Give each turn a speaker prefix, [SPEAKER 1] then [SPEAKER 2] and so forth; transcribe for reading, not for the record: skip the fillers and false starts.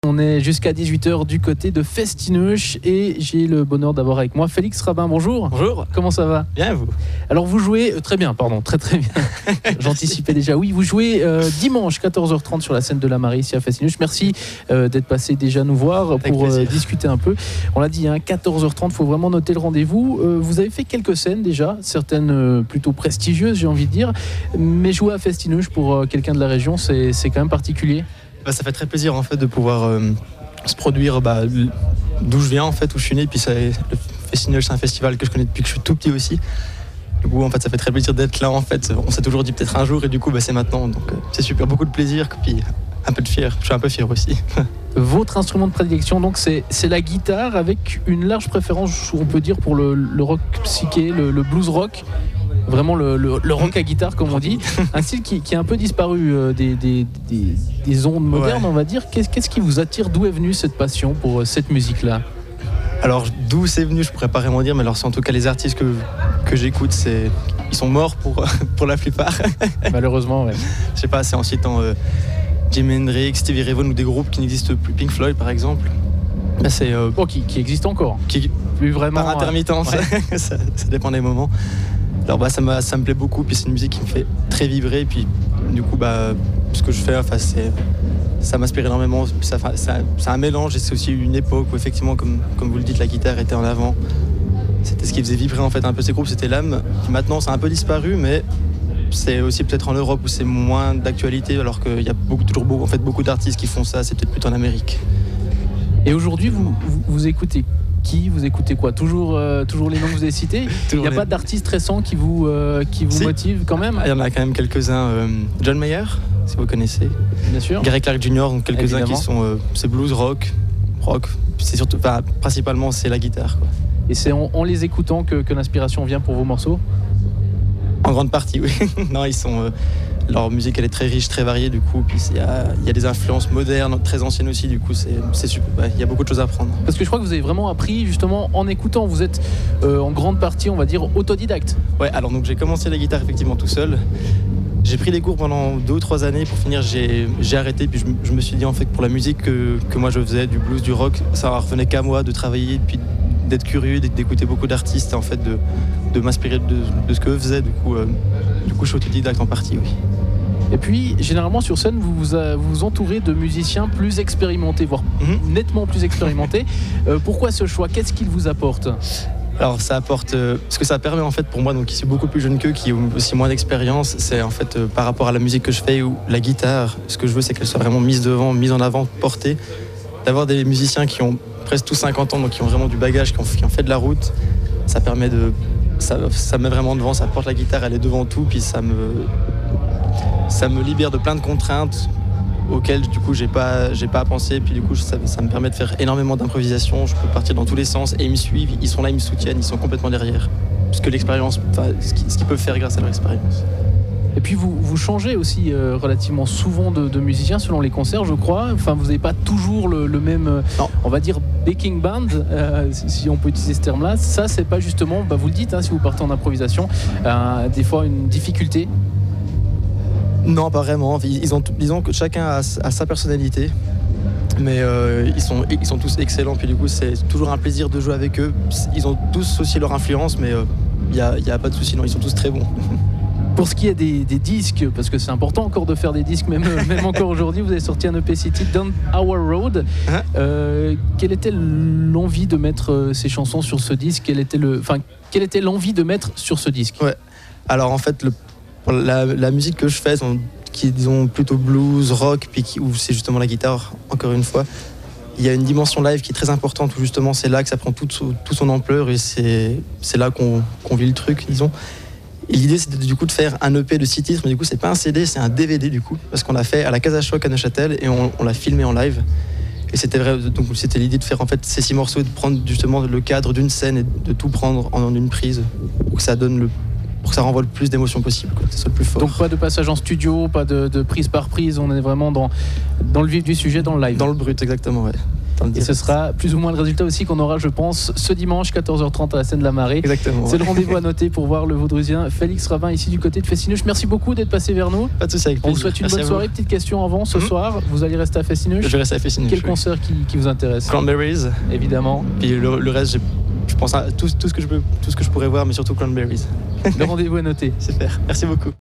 [SPEAKER 1] On est jusqu'à 18h du côté de Festineuch et j'ai le bonheur d'avoir avec moi Félix Rabin. Bonjour.
[SPEAKER 2] Bonjour.
[SPEAKER 1] Comment ça va?
[SPEAKER 2] Bien, vous?
[SPEAKER 1] Alors vous jouez, très bien, pardon, très bien. J'anticipais déjà. Oui, vous jouez dimanche 14h30 sur la scène de la Marie ici à Festineuch. Merci d'être passé déjà nous voir pour discuter un peu. On l'a dit, 14h30, il faut vraiment noter le rendez-vous. Vous avez fait quelques scènes déjà, certaines plutôt prestigieuses, j'ai envie de dire. Mais jouer à Festineuch pour quelqu'un de la région, c'est quand même particulier.
[SPEAKER 2] Ça fait très plaisir en fait de pouvoir se produire d'où je viens en fait, où je suis né. Puis le Festineuch, c'est un festival que je connais depuis que je suis tout petit aussi. Du coup en fait ça fait très plaisir d'être là en fait. On s'est toujours dit peut-être un jour et du coup c'est maintenant. Donc c'est super, beaucoup de plaisir puis un peu de fier. Je suis un peu fier aussi.
[SPEAKER 1] Votre instrument de prédilection donc c'est la guitare avec une large préférence, on peut dire, pour le rock psyché, le blues rock. Vraiment le rock à guitare comme on dit, un style qui est un peu disparu des ondes modernes, on va dire. Qu'est-ce qui vous attire? D'où est venue cette passion pour cette musique-là?
[SPEAKER 2] Alors d'où c'est venu, je pourrais pas vraiment dire, mais alors c'est en tout cas les artistes que j'écoute, ils sont morts pour la plupart.
[SPEAKER 1] Malheureusement, ouais.
[SPEAKER 2] Je sais pas, c'est en citant Jimi Hendrix, Stevie Ray Vaughan ou des groupes qui n'existent plus, Pink Floyd par exemple. Là, c'est
[SPEAKER 1] qui existe encore,
[SPEAKER 2] qui
[SPEAKER 1] plus vraiment
[SPEAKER 2] par intermittence, ça dépend des moments. Alors ça me plaît beaucoup, puis c'est une musique qui me fait très vibrer, puis du coup ce que je fais, ça m'inspire énormément. C'est un mélange et c'est aussi une époque où effectivement, comme vous le dites, la guitare était en avant. C'était ce qui faisait vibrer en fait un peu ces groupes, c'était l'âme. Maintenant, c'est un peu disparu, mais c'est aussi peut-être en Europe où c'est moins d'actualité, alors qu'il y a beaucoup d'artistes qui font ça. C'est peut-être plutôt en Amérique.
[SPEAKER 1] Et aujourd'hui, vous écoutez qui? Vous écoutez quoi? Toujours les noms que vous avez cités? Il n'y a pas d'artistes récents qui vous motivent quand même?
[SPEAKER 2] Il y en a quand même quelques-uns. John Mayer, si vous connaissez.
[SPEAKER 1] Bien sûr.
[SPEAKER 2] Gary Clark Jr., donc quelques-uns qui sont c'est blues rock. C'est surtout, principalement c'est la guitare, quoi.
[SPEAKER 1] Et c'est en les écoutant que l'inspiration vient pour vos morceaux?
[SPEAKER 2] En grande partie, oui. Non, leur musique elle est très riche, très variée du coup, puis il y a des influences modernes, très anciennes aussi, du coup c'est super, il y a beaucoup de choses à apprendre.
[SPEAKER 1] Parce que je crois que vous avez vraiment appris justement en écoutant, vous êtes en grande partie, on va dire, autodidacte.
[SPEAKER 2] Ouais, alors donc j'ai commencé la guitare effectivement tout seul. J'ai pris des cours pendant 2 ou 3 années, pour finir j'ai arrêté, puis je me suis dit en fait pour la musique que moi je faisais, du blues, du rock, ça revenait qu'à moi de travailler, puis d'être curieux, d'écouter beaucoup d'artistes, en fait de m'inspirer de ce qu'eux faisaient, du coup je suis autodidacte en partie, oui.
[SPEAKER 1] Et puis, généralement, sur scène, vous vous entourez de musiciens plus expérimentés, voire nettement plus expérimentés. Pourquoi ce choix? Qu'est-ce qu'il vous apporte?
[SPEAKER 2] Alors, ça apporte... ce que ça permet, en fait, pour moi, donc, qui suis beaucoup plus jeune qu'eux, qui ont aussi moins d'expérience, c'est, en fait, par rapport à la musique que je fais, ou la guitare, ce que je veux, c'est qu'elle soit vraiment mise devant, mise en avant, portée. D'avoir des musiciens qui ont presque tous 50 ans, donc qui ont vraiment du bagage, qui ont fait de la route, ça permet de... Ça met vraiment devant, ça porte la guitare, elle est devant tout, puis ça me libère de plein de contraintes auxquelles du coup j'ai pas à penser, puis du coup ça me permet de faire énormément d'improvisation. Je peux partir dans tous les sens et ils me suivent, ils sont là, ils me soutiennent, ils sont complètement derrière, parce que l'expérience, ce qu'ils peuvent faire grâce à leur expérience.
[SPEAKER 1] Et puis vous changez aussi relativement souvent de musiciens selon les concerts, je crois. Enfin, vous n'avez pas toujours le même, on va dire, backing band, si on peut utiliser ce terme-là. Ça, c'est pas justement, vous le dites, si vous partez en improvisation, des fois une difficulté?
[SPEAKER 2] Non, pas vraiment. Disons que chacun a sa personnalité, mais ils sont tous excellents. Puis du coup, c'est toujours un plaisir de jouer avec eux. Ils ont tous aussi leur influence, mais il y a pas de souci. Non, ils sont tous très bons.
[SPEAKER 1] Pour ce qui est des disques, parce que c'est important encore de faire des disques, même encore aujourd'hui, vous avez sorti un EP City Down Our Road. Quelle était l'envie de mettre ces chansons sur ce disque? Quelle était l'envie de mettre sur ce disque?
[SPEAKER 2] Ouais. Alors en fait, la musique que je fais, qui est disons plutôt blues, rock, puis où c'est justement la guitare, encore une fois, il y a une dimension live qui est très importante, où justement c'est là que ça prend toute son ampleur, et c'est là qu'on vit le truc, disons. Et l'idée c'était du coup de faire un EP de 6 titres, mais du coup c'est pas un CD, c'est un DVD du coup, parce qu'on l'a fait à la Casa Choc à Neuchâtel et on l'a filmé en live. Et donc c'était l'idée de faire en fait ces 6 morceaux et de prendre justement le cadre d'une scène et de tout prendre en une prise pour que ça renvoie le plus d'émotions possible, que ce soit le plus fort.
[SPEAKER 1] Donc pas de passage en studio, pas de prise par prise, on est vraiment dans le vif du sujet, dans le live.
[SPEAKER 2] Dans le brut, exactement, ouais.
[SPEAKER 1] Et ce sera plus ou moins le résultat aussi qu'on aura, je pense, ce dimanche 14h30 à la scène de la Marée.
[SPEAKER 2] Exactement.
[SPEAKER 1] C'est le rendez-vous à noter pour voir le Vaudrusien Félix Ravin ici du côté de Fessinouche. Merci beaucoup d'être passé vers nous.
[SPEAKER 2] Pas de souci, avec plaisir.
[SPEAKER 1] On vous souhaite une bonne soirée. Petite question avant, ce soir, vous allez rester à Fessinouche?
[SPEAKER 2] Je vais rester à Fessinouche.
[SPEAKER 1] Quel concert qui vous intéresse?
[SPEAKER 2] Cranberries.
[SPEAKER 1] Évidemment.
[SPEAKER 2] Puis le reste, je pense à tout ce que je pourrais voir, mais surtout Cranberries.
[SPEAKER 1] Le rendez-vous à noter.
[SPEAKER 2] Super, merci beaucoup.